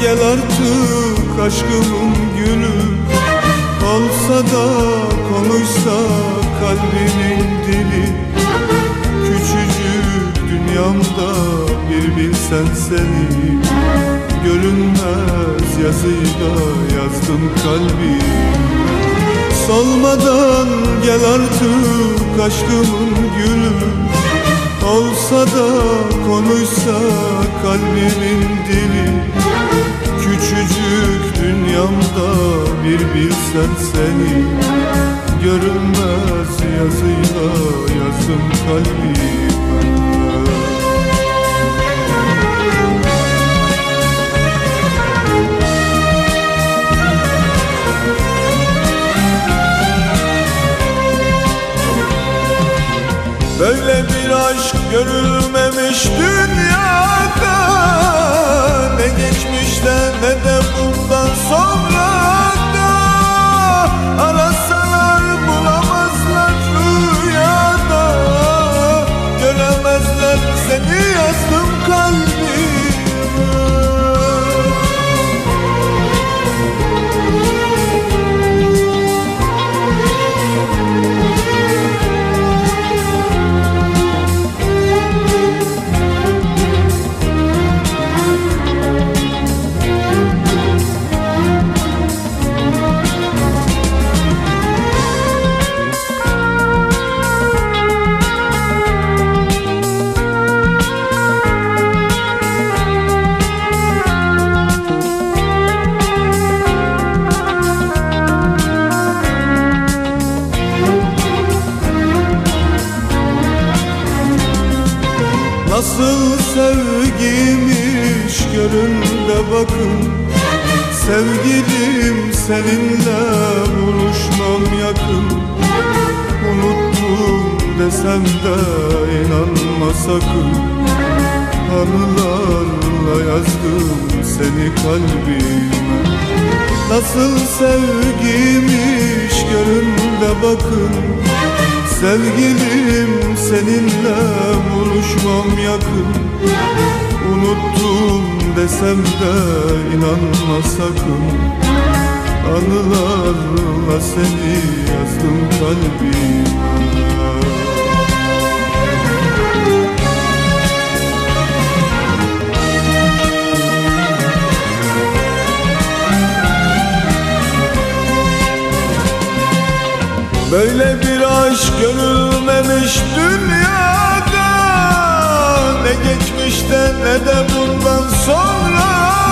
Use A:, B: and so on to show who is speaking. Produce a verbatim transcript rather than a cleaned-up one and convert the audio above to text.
A: gel artık aşkımın gülü. Olsa da konuşsa kalbimin dili. Küçücük dünyamda bir bilsen seni. Görünmez yazıyla yazdım kalbim. Solmadan gel artık aşkımın gülü. Olsa da konuşsa kalbimin dili. Küçücük dünyamda bir bilsen seni. Görünmez yazıyla yazdım kalbime. Böyle bir aşk görülmemiş dünyada. Ne geçmişte ne de bundan sonra da. Arasalar bulamazlar rüyada. Göremezler seni yazdım kalbime. Nasıl sevgiymiş görün de bakın. Sevgilim seninle buluşmam yakın. Unuttum desem de inanma sakın. Anılarla yazdım seni kalbime. Nasıl sevgiymiş görün de bakın. Sevgilim seninle buluşmam yakın. Unuttum desem de inanma sakın. Anılarla seni yazdım kalbime. Böyle bir aşk görülmemiş dünyada. Ne geçmişte ne de bundan sonra